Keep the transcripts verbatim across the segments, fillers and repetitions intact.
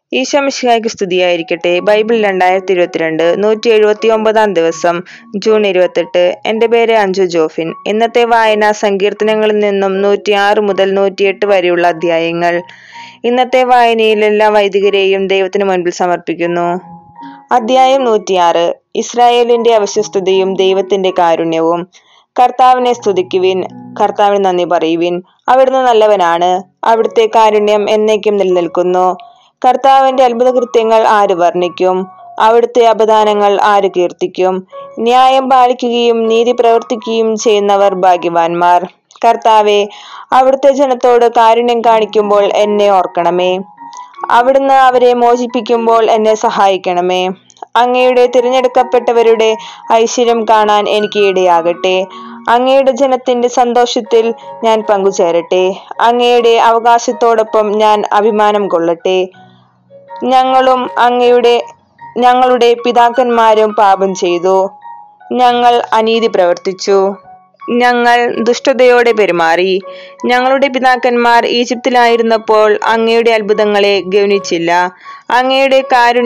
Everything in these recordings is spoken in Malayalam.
ഈശോ മിശിഹായ്ക്ക് സ്തുതിയായിരിക്കട്ടെ. ബൈബിൾ രണ്ടായിരത്തി ഇരുപത്തിരണ്ട് നൂറ്റി എഴുപത്തി ഒമ്പതാം ദിവസം ജൂൺ ഇരുപത്തെട്ട്. എൻ്റെ പേര് അഞ്ജു ജോഫിൻ. ഇന്നത്തെ വായന സങ്കീർത്തനങ്ങളിൽ നിന്നും നൂറ്റി ആറ് മുതൽ നൂറ്റിയെട്ട് വരെയുള്ള അധ്യായങ്ങൾ. ഇന്നത്തെ വായനയിൽ എല്ലാ വൈദികരെയും ദൈവത്തിന് മുൻപിൽ സമർപ്പിക്കുന്നു. അധ്യായം നൂറ്റിയാറ്. ഇസ്രായേലിന്റെ അവിശ്വസ്തതയും ദൈവത്തിന്റെ കാരുണ്യവും. കർത്താവിനെ സ്തുതിക്കുവിൻ, കർത്താവിന് നന്ദി പറയുവിൻ. അവിടുന്ന് നല്ലവനാണ്, അവിടുത്തെ കാരുണ്യം എന്നേക്കും നിലനിൽക്കുന്നു. കർത്താവിന്റെ അത്ഭുത കൃത്യങ്ങൾ ആര് വർണ്ണിക്കും? അവിടുത്തെ അപദാനങ്ങൾ ആര് കീർത്തിക്കും? ന്യായം പാലിക്കുകയും നീതി പ്രവർത്തിക്കുകയും ചെയ്യുന്നവർ ഭാഗ്യവാന്മാർ. കർത്താവെ, അവിടുത്തെ ജനത്തോട് കാരുണ്യം കാണിക്കുമ്പോൾ എന്നെ ഓർക്കണമേ. അവിടുന്ന് അവരെ മോചിപ്പിക്കുമ്പോൾ എന്നെ സഹായിക്കണമേ. അങ്ങയുടെ തിരഞ്ഞെടുക്കപ്പെട്ടവരുടെ ഐശ്വര്യം കാണാൻ എനിക്ക് ഇടയാകട്ടെ. അങ്ങയുടെ ജനത്തിന്റെ സന്തോഷത്തിൽ ഞാൻ പങ്കുചേരട്ടെ. അങ്ങയുടെ അവകാശത്തോടൊപ്പം ഞാൻ അഭിമാനം കൊള്ളട്ടെ. ഞങ്ങളും അങ്ങയുടെ ഞങ്ങളുടെ പിതാക്കന്മാരും പാപം ചെയ്തു. ഞങ്ങൾ അനീതി പ്രവർത്തിച്ചു. ഞങ്ങൾ ദുഷ്ടതയോടെ പെരുമാറി. ഞങ്ങളുടെ പിതാക്കന്മാർ ഈജിപ്തിലായിരുന്നപ്പോൾ അങ്ങയുടെ അത്ഭുതങ്ങളെ ഗൗനിച്ചില്ല. അങ്ങയുടെ കാരു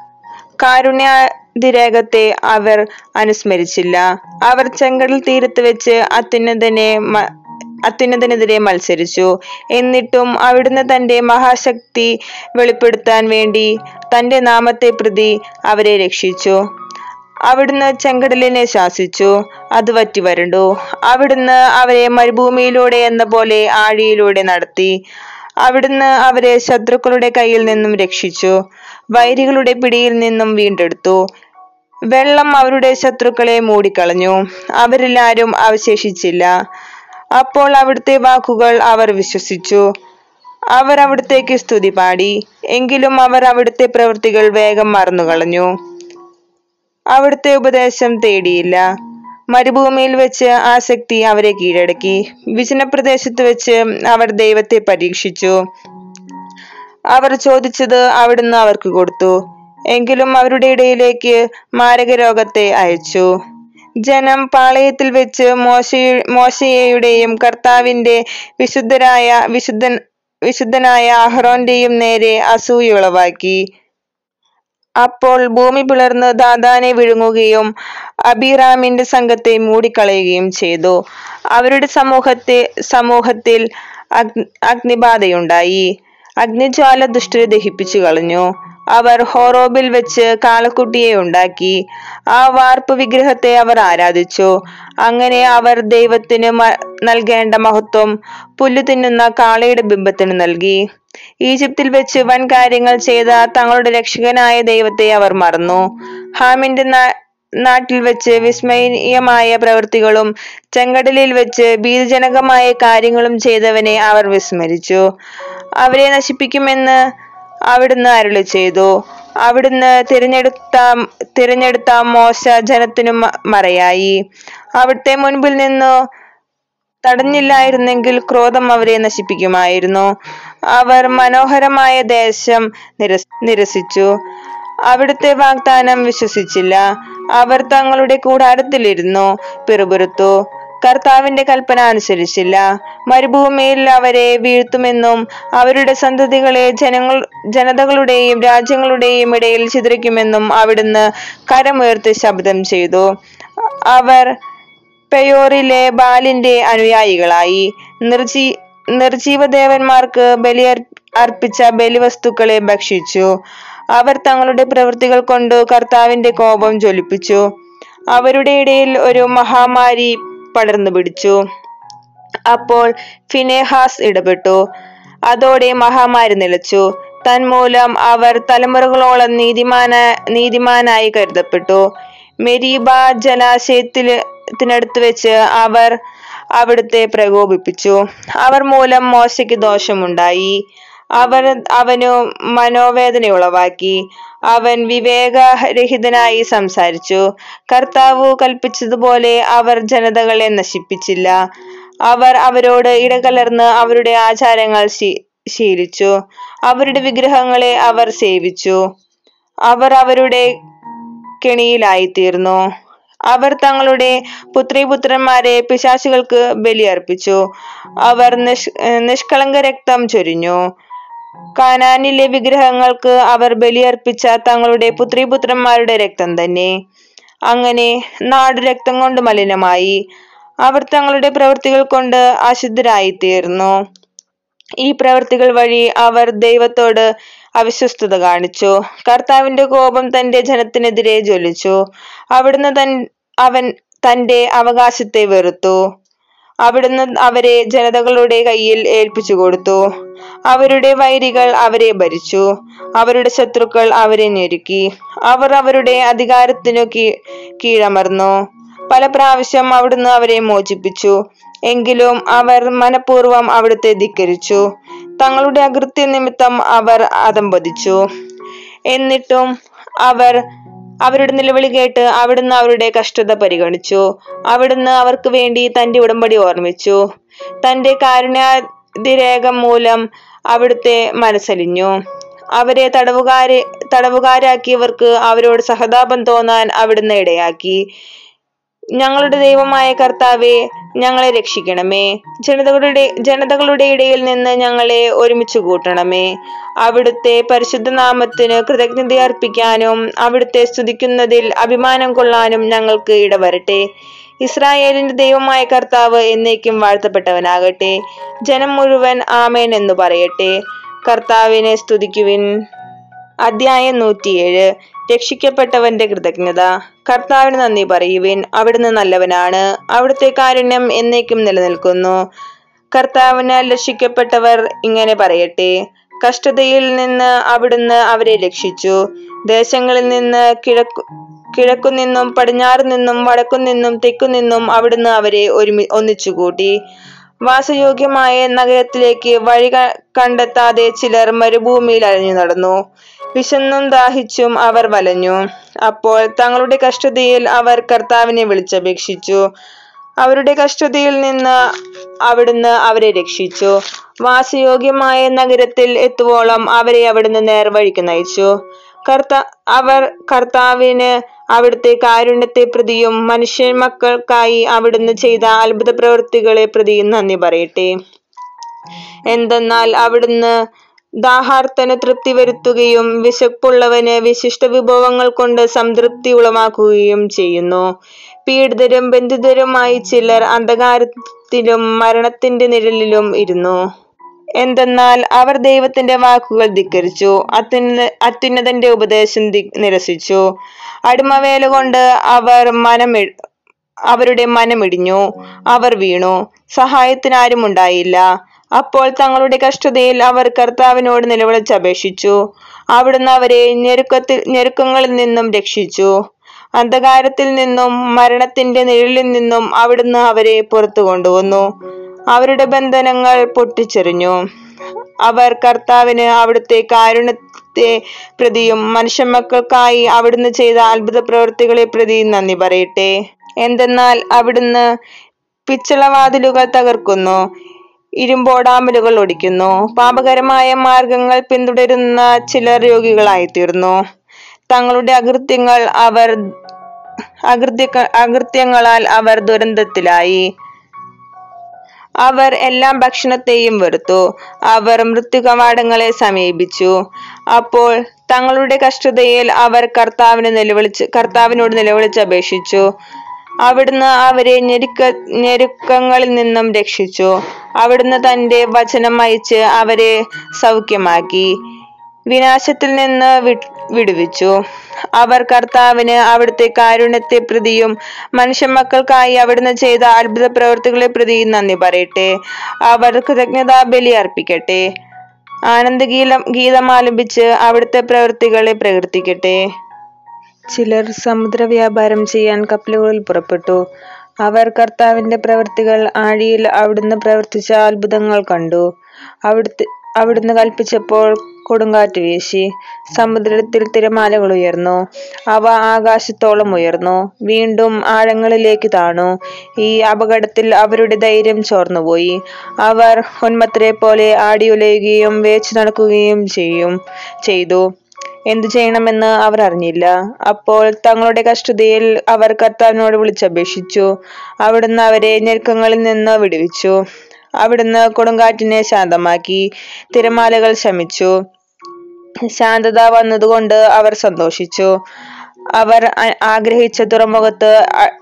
കാരുണ്യാതിരേകത്തെ അവർ അനുസ്മരിച്ചില്ല. അവർ ചെങ്കടൽ തീരത്ത് വെച്ച് അത്യുന്നതനെ അത്യുന്നതനെതിരെ മത്സരിച്ചു. എന്നിട്ടും അവിടുന്ന് തന്റെ മഹാശക്തി വെളിപ്പെടുത്താൻ വേണ്ടി തന്റെ നാമത്തെ പ്രതി അവരെ രക്ഷിച്ചു. അവിടുന്ന് ചെങ്കടലിനെ ശാസിച്ചു, അത് വറ്റി വരണ്ടു. അവിടുന്ന് അവരെ മരുഭൂമിയിലൂടെ എന്ന പോലെ ആഴിയിലൂടെ നടത്തി. അവിടുന്ന് അവരെ ശത്രുക്കളുടെ കയ്യിൽ നിന്നും രക്ഷിച്ചു, വൈരികളുടെ പിടിയിൽ നിന്നും വീണ്ടെടുത്തു. വെള്ളം അവരുടെ ശത്രുക്കളെ മൂടിക്കളഞ്ഞു, അവരിലാരും അവശേഷിച്ചില്ല. അപ്പോൾ അവിടുത്തെ വാക്കുകൾ അവർ വിശ്വസിച്ചു. അവർ അവിടുത്തേക്ക് സ്തുതി പാടി. എങ്കിലും അവർ അവിടുത്തെ പ്രവൃത്തികൾ വേഗം മറന്നുകളഞ്ഞു. അവിടുത്തെ ഉപദേശം തേടിയില്ല. മരുഭൂമിയിൽ വെച്ച് ആസക്തി അവരെ കീഴടക്കി. വിജനപ്രദേശത്ത് വെച്ച് അവർ ദൈവത്തെ പരീക്ഷിച്ചു. അവർ ചോദിച്ചത് അവിടുന്ന് അവർക്ക് കൊടുത്തു. എങ്കിലും അവരുടെ ഇടയിലേക്ക് മാരകരോഗത്തെ അയച്ചു. ജനം പാളയത്തിൽ വെച്ച് മോശ മോശയെയുടെയും കർത്താവിന്റെ വിശുദ്ധരായ വിശുദ്ധൻ വിശുദ്ധനായ അഹ്റോന്റെയും നേരെ അസൂയ ഉളവാക്കി. അപ്പോൾ ഭൂമി പിളർന്ന് ദാഥാനെ വിഴുങ്ങുകയും അബീറാമിന്റെ സംഘത്തെ മൂടിക്കളയുകയും ചെയ്തു. അവരുടെ സമൂഹത്തെ സമൂഹത്തിൽ അഗ്നി അഗ്നിബാധയുണ്ടായി. അഗ്നിജ്വാല ദുഷ്ടരെ ദഹിപ്പിച്ചു കളഞ്ഞു. അവർ ഹോറോബിൽ വെച്ച് കാളക്കുട്ടിയെ ഉണ്ടാക്കി. ആ വാർപ്പ് വിഗ്രഹത്തെ അവർ ആരാധിച്ചു. അങ്ങനെ അവർ ദൈവത്തിന് നൽകേണ്ട മഹത്വം പുല്ലു തിന്നുന്ന കാളയുടെ ബിംബത്തിന് നൽകി. ഈജിപ്തിൽ വെച്ച് വൻ കാര്യങ്ങൾ ചെയ്ത തങ്ങളുടെ രക്ഷകനായ ദൈവത്തെ അവർ മറന്നു. ഹാമിന്റെ നാട്ടിൽ വെച്ച് വിസ്മയമായ പ്രവൃത്തികളും ചെങ്കടലിൽ വെച്ച് ഭീതിജനകമായ കാര്യങ്ങളും ചെയ്തവനെ അവർ വിസ്മരിച്ചു. അവരെ നശിപ്പിക്കുമെന്ന് അവിടുന്ന് അരുളി ചെയ്തു. അവിടുന്ന് തിരഞ്ഞെടുത്ത തിരഞ്ഞെടുത്ത മോശ ജനത്തിനു മറയായി. അവിടുത്തെ മുൻപിൽ നിന്നു തടഞ്ഞില്ലായിരുന്നെങ്കിൽ ക്രോധം അവരെ നശിപ്പിക്കുമായിരുന്നു. അവർ മനോഹരമായ ദേശം നിരസ നിരസിച്ചു. അവിടുത്തെ വാഗ്ദാനം വിശ്വസിച്ചില്ല. അവർ തങ്ങളുടെ കൂടാരത്തിലിരുന്നു പിറുപിറുത്തു. കർത്താവിന്റെ കൽപ്പന അനുസരിച്ചില്ല. മരുഭൂമിയിൽ അവരെ വീഴ്ത്തുമെന്നും അവരുടെ സന്തതികളെ ജനങ്ങൾ ജനതകളുടെയും രാജ്യങ്ങളുടെയും ഇടയിൽ ചിതറിക്കുമെന്നും അവിടുന്ന് കരമുയർത്തി ശബ്ദം ചെയ്തു. അവർ പെയോറിലെ ബാലിന്റെ അനുയായികളായി. നിർജീ നിർജീവദേവന്മാർക്ക് ബലി അർപ്പിച്ച ബലിവസ്തുക്കളെ ഭക്ഷിച്ചു. അവർ തങ്ങളുടെ പ്രവൃത്തികൾ കൊണ്ട് കർത്താവിന്റെ കോപം ജ്വലിപ്പിച്ചു. അവരുടെ ഇടയിൽ ഒരു മഹാമാരി പടർന്നു പിടിച്ചു. അപ്പോൾ ഫിനെഹാസ് ഇടപെട്ടു. അതോടെ മഹാമാരി നിലച്ചു. തന്മൂലം അവർ തലമുറകളോളം നീതിമാന നീതിമാനായി കരുതപ്പെട്ടു. മെരീബ ജലാശയത്തിനടുത്ത് വെച്ച് അവർ അവിടുത്തെ പ്രകോപിപ്പിച്ചു. അവർ മൂലം മോശയ്ക്ക് ദോഷമുണ്ടായി. അവർ അവനു മനോവേദന ഉളവാക്കി. അവൻ വിവേകരഹിതനായി സംസാരിച്ചു. കർത്താവ് കൽപ്പിച്ചതുപോലെ അവർ ജനതകളെ നശിപ്പിച്ചില്ല. അവർ അവരോട് ഇടകലർന്ന് അവരുടെ ആചാരങ്ങൾ ശീലിച്ചു. അവരുടെ വിഗ്രഹങ്ങളെ അവർ സേവിച്ചു. അവർ അവരുടെ കെണിയിലായിത്തീർന്നു. അവർ തങ്ങളുടെ പുത്രീപുത്രന്മാരെ പിശാചുകൾക്ക് ബലിയർപ്പിച്ചു. അവർ നിഷ് നിഷ്കളങ്ക രക്തം ചൊരിഞ്ഞു. കാനാനിലെ വിഗ്രഹങ്ങൾക്ക് അവർ ബലിയർപ്പിച്ച തങ്ങളുടെ പുത്രീപുത്രന്മാരുടെ രക്തം തന്നെ. അങ്ങനെ നാട് രക്തം കൊണ്ട് മലിനമായി. അവർ തങ്ങളുടെ പ്രവൃത്തികൾ കൊണ്ട് അശുദ്ധരായിത്തീർന്നു. ഈ പ്രവൃത്തികൾ വഴി അവർ ദൈവത്തോട് അവിശ്വസ്തത കാണിച്ചു. കർത്താവിന്റെ കോപം തന്റെ ജനത്തിനെതിരെ ജ്വലിച്ചു. അവിടുന്ന് തൻ അവൻ തന്റെ അവകാശത്തെ വെറുത്തു. അവിടുന്ന് അവരെ ജനതകളുടെ കയ്യിൽ ഏൽപ്പിച്ചു കൊടുത്തു. അവരുടെ വൈരികൾ അവരെ ഭരിച്ചു. അവരുടെ ശത്രുക്കൾ അവരെ ഞെരുക്കി. അവർ അവരുടെ അധികാരത്തിനു കീ കീഴമർന്നു. പല പ്രാവശ്യം അവിടുന്ന് അവരെ മോചിപ്പിച്ചു. എങ്കിലും അവർ മനഃപൂർവ്വം അവിടുത്തെ ധിക്കരിച്ചു. തങ്ങളുടെ അകൃത്യ നിമിത്തം അവർ അധംപതിച്ചു. എന്നിട്ടും അവർ അവരുടെ നിലവിളി കേട്ട് അവിടുന്ന് അവരുടെ കഷ്ടത പരിഗണിച്ചു. അവിടുന്ന് അവർക്ക് വേണ്ടി തന്റെ ഉടമ്പടി ഓർമ്മിച്ചു. തന്റെ കാരുണ്യാതിരേകം മൂലം അവിടുത്തെ മനസ്സലിഞ്ഞു. അവരെ തടവുകാരെ തടവുകാരാക്കിയവർക്ക് അവരോട് സഹതാപം തോന്നാൻ അവിടുന്ന് ഇടയാക്കി. ഞങ്ങളുടെ ദൈവമായ കർത്താവേ, ഞങ്ങളെ രക്ഷിക്കണമേ. ജനതകളുടെ ജനതകളുടെ ഇടയിൽ നിന്ന് ഞങ്ങളെ ഒരുമിച്ച് കൂട്ടണമേ. അവിടുത്തെ പരിശുദ്ധ നാമത്തിന് കൃതജ്ഞത അർപ്പിക്കാനും അവിടുത്തെ സ്തുതിക്കുന്നതിൽ അഭിമാനം കൊള്ളാനും ഞങ്ങൾക്ക് ഇടവരട്ടെ. ഇസ്രായേലിന്റെ ദൈവമായ കർത്താവ് എന്നേക്കും വാഴ്ത്തപ്പെട്ടവനാകട്ടെ. ജനം മുഴുവൻ ആമേൻ എന്ന് പറയട്ടെ. കർത്താവിനെ സ്തുതിക്കുവിൻ. അധ്യായം നൂറ്റിയേഴ്. രക്ഷിക്കപ്പെട്ടവന്റെ കൃതജ്ഞത. കർത്താവിന് നന്ദി പറയുവിൻ, അവിടുന്ന് നല്ലവനാണ്. അവിടുത്തെ കാരുണ്യം എന്നേക്കും നിലനിൽക്കുന്നു. കർത്താവിനാൽ രക്ഷിക്കപ്പെട്ടവർ ഇങ്ങനെ പറയട്ടെ. കഷ്ടതയിൽ നിന്ന് അവിടുന്ന് അവരെ രക്ഷിച്ചു. ദേശങ്ങളിൽ നിന്ന് കിഴക്കു കിഴക്കുനിന്നും പടിഞ്ഞാറു നിന്നും വടക്കുനിന്നും തെക്കുനിന്നും അവിടുന്ന് അവരെ ഒരുമി ഒന്നിച്ചുകൂട്ടി. വാസയോഗ്യമായ നഗരത്തിലേക്ക് വഴി കണ്ടെത്താതെ ചിലർ മരുഭൂമിയിൽ അലഞ്ഞു നടന്നു. വിശന്നും ദാഹിച്ചും അവർ വലഞ്ഞു. അപ്പോൾ തങ്ങളുടെ കഷ്ടതയിൽ അവർ കർത്താവിനെ വിളിച്ചപേക്ഷിച്ചു. അവരുടെ കഷ്ടതയിൽ നിന്ന് അവിടുന്ന് അവരെ രക്ഷിച്ചു. വാസയോഗ്യമായ നഗരത്തിൽ എത്തുവോളം അവരെ അവിടുന്ന് നേർവഴിക്ക് നയിച്ചു. കർത്താ അവർ കർത്താവിന് അവിടുത്തെ കാരുണ്യത്തെ പ്രതിയും മനുഷ്യ മക്കൾക്കായി അവിടുന്ന് ചെയ്ത അത്ഭുത പ്രവൃത്തികളെ പ്രതിയും നന്ദി പറയട്ടെ. എന്തെന്നാൽ അവിടുന്ന് ദാഹാർത്തന് തൃപ്തി വരുത്തുകയും വിശപ്പുള്ളവന് വിശിഷ്ട വിഭവങ്ങൾ കൊണ്ട് സംതൃപ്തി ഉളവാക്കുകയും ചെയ്യുന്നു. പീഡിതരും ബന്ധിതരുമായി ചിലർ അന്ധകാരത്തിലും മരണത്തിന്റെ നിഴലിലും ഇരുന്നു. എന്തെന്നാൽ അവർ ദൈവത്തിന്റെ വാക്കുകൾ ധിക്കരിച്ചു, അത്യുന്ന അത്യുന്നതന്റെ ഉപദേശം നിരസിച്ചു. അടിമവേല കൊണ്ട് അവർ മനമി അവരുടെ മനമിടിഞ്ഞു. അവർ വീണു, സഹായത്തിനാരും ഉണ്ടായില്ല. അപ്പോൾ തങ്ങളുടെ കഷ്ടതയിൽ അവർ കർത്താവിനോട് നിലവിളിച്ചപേക്ഷിച്ചു. അവിടുന്ന് അവരെ ഞെരുക്കത്തിൽ ഞെരുക്കങ്ങളിൽ നിന്നും രക്ഷിച്ചു. അന്ധകാരത്തിൽ നിന്നും മരണത്തിന്റെ നിഴലിൽ നിന്നും അവിടുന്ന് അവരെ പുറത്തു കൊണ്ടുവന്നു. അവരുടെ ബന്ധനങ്ങൾ പൊട്ടിച്ചെറിഞ്ഞു. അവർ കർത്താവിന് അവിടുത്തെ കാരുണ്യത്തെ പ്രതിയും മനുഷ്യമക്കൾക്കായി അവിടുന്ന് ചെയ്ത അത്ഭുത പ്രവൃത്തികളെ പ്രതിയും നന്ദി പറയട്ടെ. എന്തെന്നാൽ അവിടുന്ന് പിച്ചളവാതിലുകൾ തകർക്കുന്നു, ഇരുമ്പോടാമ്പലുകൾ ഒടിക്കുന്നു. പാപകരമായ മാർഗങ്ങൾ പിന്തുടരുന്ന ചിലർ രോഗികളായിത്തീർന്നു. തങ്ങളുടെ അകൃത്യങ്ങൾ അവർ അകൃത്യ അകൃത്യങ്ങളാൽ അവർ ദുരന്തത്തിലായി. അവർ എല്ലാം ഭക്ഷണത്തെയും വെറുത്തു. അവർ മൃത്യുകവാടങ്ങളെ സമീപിച്ചു. അപ്പോൾ തങ്ങളുടെ കഷ്ടതയിൽ അവർ കർത്താവിന് നിലവിളിച്ച് കർത്താവിനോട് നിലവിളിച്ചപേക്ഷിച്ചു. അവിടുന്ന് അവരെ ഞെരുക്ക ഞെരുക്കങ്ങളിൽ നിന്നും രക്ഷിച്ചു. അവിടുന്ന് തന്റെ വചനം അയച്ച് അവരെ സൗഖ്യമാക്കി, വിനാശത്തിൽ നിന്ന് വി വിടുവിച്ചു. അവർ കർത്താവിന് അവിടുത്തെ കാരുണ്യത്തെ പ്രതിയും മനുഷ്യമക്കൾക്കായി അവിടുന്ന് ചെയ്ത അത്ഭുത പ്രവൃത്തികളെ പ്രതിയും നന്ദി പറയട്ടെ. അവർ കൃതജ്ഞതാ ബലി അർപ്പിക്കട്ടെ. ആനന്ദഗീതം ഗീതം ആലപിച്ച് അവിടുത്തെ പ്രവൃത്തികളെ പ്രകീർത്തിക്കട്ടെ. ചിലർ സമുദ്ര വ്യാപാരം ചെയ്യാൻ കപ്പലുകളിൽ പുറപ്പെട്ടു. അവർ കർത്താവിന്റെ പ്രവൃത്തികൾ, ആഴിയിൽ അവിടുന്ന് പ്രവർത്തിച്ച അത്ഭുതങ്ങൾ കണ്ടു. അവിടുത്തെ അവിടുന്ന് കൽപ്പിച്ചപ്പോൾ കൊടുങ്കാറ്റ് വീശി, സമുദ്രത്തിൽ തിരമാലകൾ ഉയർന്നു. അവ ആകാശത്തോളം ഉയർന്നു, വീണ്ടും ആഴങ്ങളിലേക്ക് താണു. ഈ അപകടത്തിൽ അവരുടെ ധൈര്യം ചോർന്നുപോയി. അവർ ഉന്മത്തരെ പോലെ ആടിയുലയുകയും വേച്ചു നടക്കുകയും ചെയ്യും ചെയ്തു എന്തു ചെയ്യണമെന്ന് അവർ അറിഞ്ഞില്ല. അപ്പോൾ തങ്ങളുടെ കഷ്ടതയിൽ അവർ കർത്താവിനോട് വിളിച്ചപേക്ഷിച്ചു. അവിടുന്ന് അവരെ ഞെരുക്കങ്ങളിൽ നിന്ന് വിടുവിച്ചു. അവിടുന്ന് കൊടുങ്കാറ്റിനെ ശാന്തമാക്കി, തിരമാലകൾ ശമിച്ചു. ശാന്തത വന്നതുകൊണ്ട് അവർ സന്തോഷിച്ചു. അവർ ആഗ്രഹിച്ച തുറമുഖത്ത്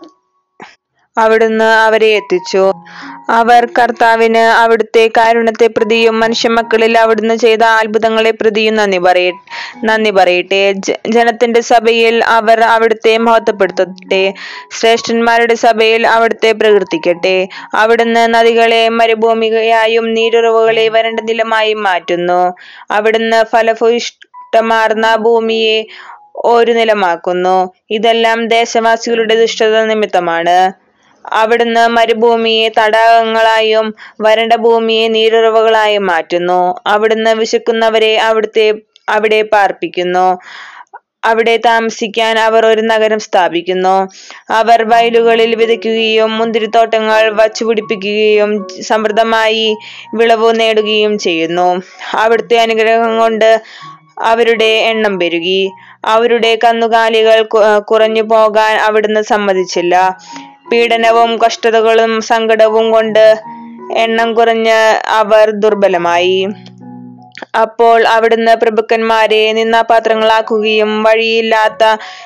അവിടുന്ന് അവരെ എത്തിച്ചു. അവർ കർത്താവിന് അവിടുത്തെ കാരുണ്യത്തെ പ്രതിയും മനുഷ്യമക്കളിൽ അവിടുന്ന് ചെയ്ത അത്ഭുതങ്ങളെ പ്രതിയും നന്ദി പറയ നന്ദി പറയട്ടെ. ജനത്തിന്റെ സഭയിൽ അവർ അവിടുത്തെ മഹത്വപ്പെടുത്തട്ടെ. ശ്രേഷ്ഠന്മാരുടെ സഭയിൽ അവിടുത്തെ പ്രകീർത്തിക്കട്ടെ. അവിടുന്ന് നദികളെ മരുഭൂമിയായും നീരുറവുകളെ വരണ്ട നിലമായും മാറ്റുന്നു. അവിടുന്ന് ഫലഭൂയിഷ്ടമാർന്ന ഭൂമിയെ ഒരു നിലമാക്കുന്നു. ഇതെല്ലാം ദേശവാസികളുടെ ദുഷ്ടത നിമിത്തമാണ്. അവിടുന്ന് മരുഭൂമിയെ തടാകങ്ങളായും വരണ്ട ഭൂമിയെ നീരുറവുകളായും മാറ്റുന്നു. അവിടുന്ന് വിശക്കുന്നവരെ അവിടുത്തെ അവിടെ പാർപ്പിക്കുന്നു. അവിടെ താമസിക്കാൻ അവർ ഒരു നഗരം സ്ഥാപിക്കുന്നു. അവർ വയലുകളിൽ വിതയ്ക്കുകയും മുന്തിരിത്തോട്ടങ്ങൾ വച്ചുപിടിപ്പിക്കുകയും സമൃദ്ധമായി വിളവ് നേടുകയും ചെയ്യുന്നു. അവിടുത്തെ അനുഗ്രഹം കൊണ്ട് അവരുടെ എണ്ണം പെരുകി. അവരുടെ കന്നുകാലികൾ കുറഞ്ഞു പോകാൻ അവിടുന്ന് സമ്മതിച്ചില്ല. പീഡനവും കഷ്ടതകളും സങ്കടവും കൊണ്ട് എണ്ണം കുറഞ്ഞ് അവർ ദുർബലമായി. അപ്പോൾ അവിടുന്ന് പ്രഭുക്കന്മാരെ നിന്ദാപാത്രങ്ങളാക്കുകയും വഴിയില്ലാത്ത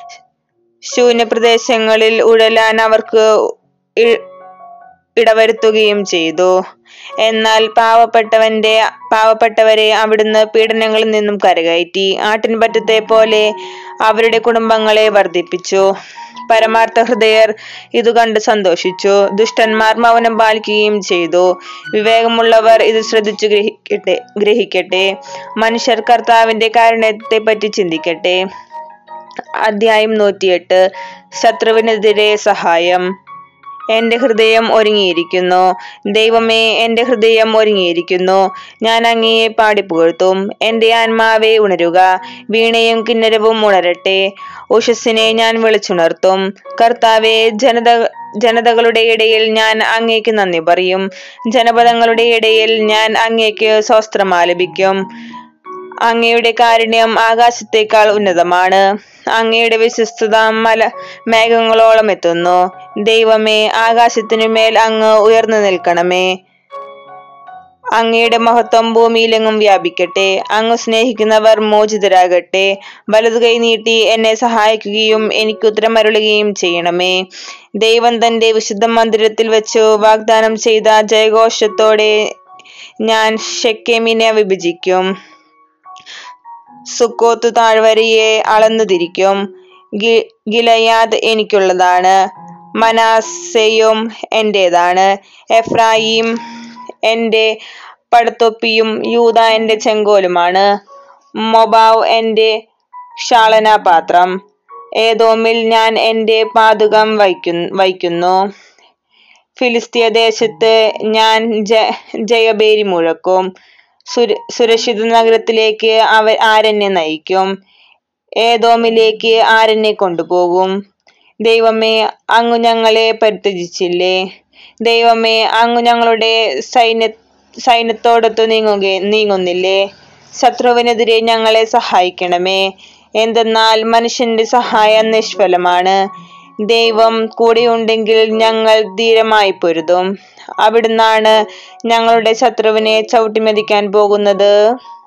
ശൂന്യപ്രദേശങ്ങളിൽ ഉഴലാൻ അവർക്ക് ഇടവരുത്തുകയും ചെയ്തു. എന്നാൽ പാവപ്പെട്ടവന്റെ പാവപ്പെട്ടവരെ അവിടുന്ന് പീഡനങ്ങളിൽ നിന്നും കരകയറ്റി. ആട്ടിൻപറ്റത്തെ പോലെ അവരുടെ കുടുംബങ്ങളെ വർദ്ധിപ്പിച്ചു. പരമാർത്ഥ ഹൃദയർ ഇത് കണ്ട് സന്തോഷിച്ചു. ദുഷ്ടന്മാർ മൗനം പാലിക്കുകയും ചെയ്തു. വിവേകമുള്ളവർ ഇത് ശ്രദ്ധിച്ചു ഗ്രഹിക്കട്ടെ ഗ്രഹിക്കട്ടെ മനുഷ്യർ കർത്താവിന്റെ കാരുണ്യത്തെ പറ്റി ചിന്തിക്കട്ടെ. അധ്യായം നൂറ്റിയെട്ട്. ശത്രുവിനെതിരെ സഹായം. എന്റെ ഹൃദയം ഒരുങ്ങിയിരിക്കുന്നു. ദൈവമേ, എന്റെ ഹൃദയം ഒരുങ്ങിയിരിക്കുന്നു. ഞാൻ അങ്ങയെ പാടിപ്പുകഴ്ത്തും. എന്റെ ആത്മാവെ ഉണരുക. വീണയും കിന്നരവും ഉണരട്ടെ. ഉഷസ്സിനെ ഞാൻ വിളിച്ചുണർത്തും. കർത്താവെ, ജനത ജനതകളുടെ ഇടയിൽ ഞാൻ അങ്ങേക്ക് നന്ദി പറയും. ജനപദങ്ങളുടെ ഇടയിൽ ഞാൻ അങ്ങേക്ക് സ്വസ്ത്രം ആലപിക്കും. അങ്ങയുടെ കാരുണ്യം ആകാശത്തേക്കാൾ ഉന്നതമാണ്. അങ്ങയുടെ വിശ്വസ്തത മല മേഘങ്ങളോളം എത്തുന്നു. ദൈവമേ, ആകാശത്തിനുമേൽ അങ്ങ് ഉയർന്നു നിൽക്കണമേ. അങ്ങയുടെ മഹത്വം ഭൂമിയിലെങ്ങും വ്യാപിക്കട്ടെ. അങ്ങ് സ്നേഹിക്കുന്നവർ മോചിതരാകട്ടെ. വലതു കൈ നീട്ടി എന്നെ സഹായിക്കുകയും എനിക്ക് ഉത്തരമരുളുകയും ചെയ്യണമേ. ദൈവം തന്റെ വിശുദ്ധ മന്ദിരത്തിൽ വെച്ചു വാഗ്ദാനം ചെയ്ത ജയഘോഷത്തോടെ ഞാൻ ശെഖേമിനെ വിഭജിക്കും. സുക്കോത്ത് താഴ്വരയെ അളന്നു തിരിക്കും. ഗിലെയാദ് എനിക്കുള്ളതാണ്. മനാസെയും എന്റേതാണ്. എഫ്രായിം എന്റെ പടത്തൊപ്പിയും യൂദ എന്റെ ചെങ്കോലുമാണ്. മൊബാവ് എന്റെ ക്ഷാളനപാത്രം. ഏദോമിൽ ഞാൻ എന്റെ പാദുകം വയ്ക്കു വയ്ക്കുന്നു. ഫിലിസ്തീയ ദേശത്ത് ഞാൻ ജ ജയബേരി മുഴക്കും. സുര സുരക്ഷിത നഗരത്തിലേക്ക് അവ ആരെന്നെ നയിക്കും? ഏദോമിലേക്ക് ആരെന്നെ കൊണ്ടുപോകും? ദൈവമേ, അങ്ങു ഞങ്ങളെ പരിത്യജിച്ചില്ലേ? ദൈവമേ, അങ്ങു ഞങ്ങളുടെ സൈന്യ സൈന്യത്തോടൊത്തു നീങ്ങുക നീങ്ങുന്നില്ലേ? ശത്രുവിനെതിരെ ഞങ്ങളെ സഹായിക്കണമേ. എന്തെന്നാൽ മനുഷ്യന്റെ സഹായം നിഷ്ഫലമാണ്. ദൈവം കൂടെയുണ്ടെങ്കിൽ ഞങ്ങൾ ധീരമായി പൊരുതും. അവിടുന്നാണ് ഞങ്ങളുടെ ശത്രുവിനെ ചവിട്ടിമെതിക്കാൻ പോകുന്നത്.